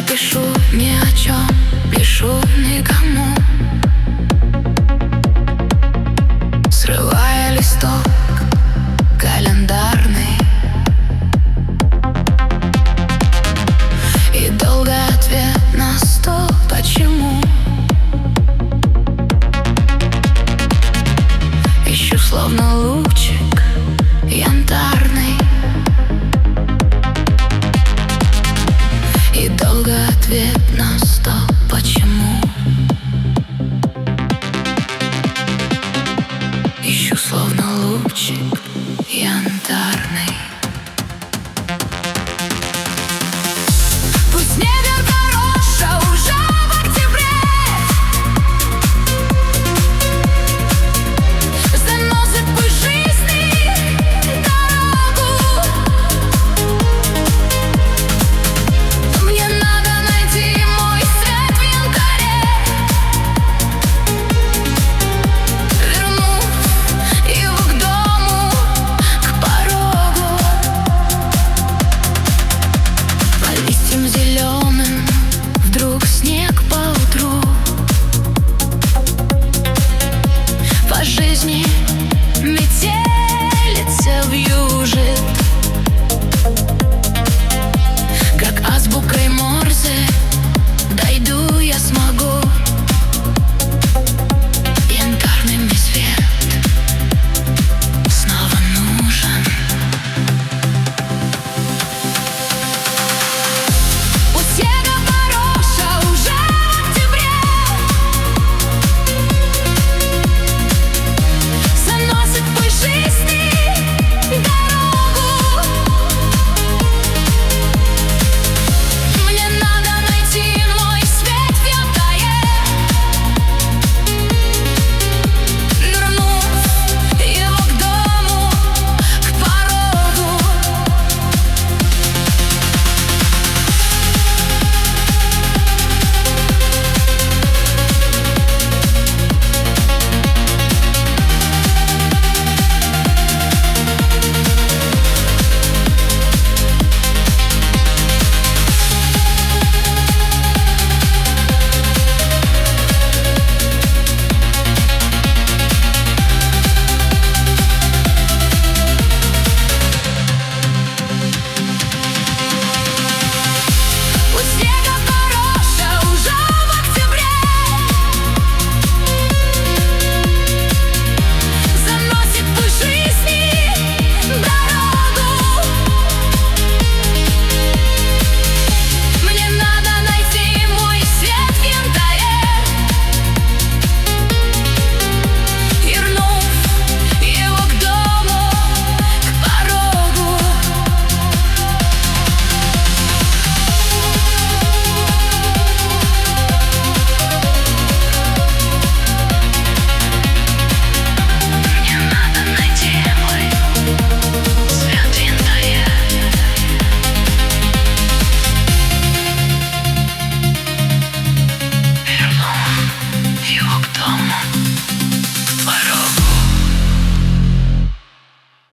пишу ни о чем, пишу никому, срывая листок календарный. И долго ответ на 100 почему. Ищу словно лучик янтарный. И долго ответ на 100 почему. Ищу словно лучик янтарный. Пусть снега дорожка уже в октябре заносит по жизни дорогу. Мне надо найти мой свет в янтаре, вернув его к дому, к порогу. По листьям зеленым вдруг снег поутру. По жизни метелица вьюжит, как азбукой Морзе дойду я смогу. Янтарный мне свет снова нужен. Пусть снега дорожка уже в октябре заносит по жизни дорогу. Мне надо найти мой свет в янтаре, вернув его к дому, к порогу. Пусть снега дорожка уже в октябре заносит по жизни дорогу. Мне надо найти мой свет в янтаре, вернув его к дому, к порогу. Мне надо найти мой свет в янтаре, вернув его к дому.